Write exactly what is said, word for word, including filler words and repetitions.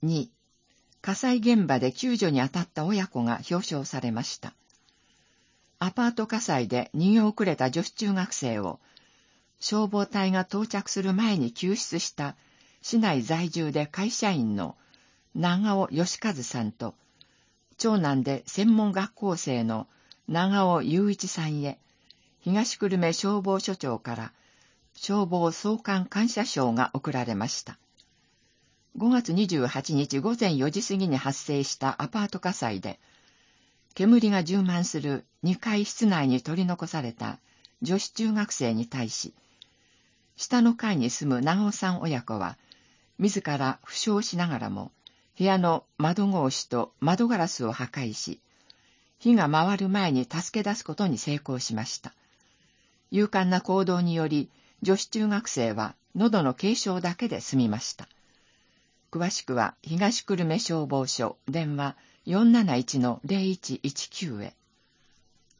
に、火災現場で救助に当たった親子が表彰されました。アパート火災で逃げ遅れた女子中学生を、消防隊が到着する前に救出した市内在住で会社員の長尾義和さんと、長男で専門学校生の長尾雄一さんへ、東久留米消防署長から消防総監感謝状が贈られました。ごがつにじゅうはちにちごぜんよじ過ぎに発生したアパート火災で、煙が充満するにかい室内に取り残された女子中学生に対し、下の階に住む長尾さん親子は、自ら負傷しながらも、部屋の窓格子と窓ガラスを破壊し、火が回る前に助け出すことに成功しました。勇敢な行動により、女子中学生は喉の軽傷だけで済みました。詳しくは東久留米消防署電話 よんなないちのゼロいちいちきゅう へ。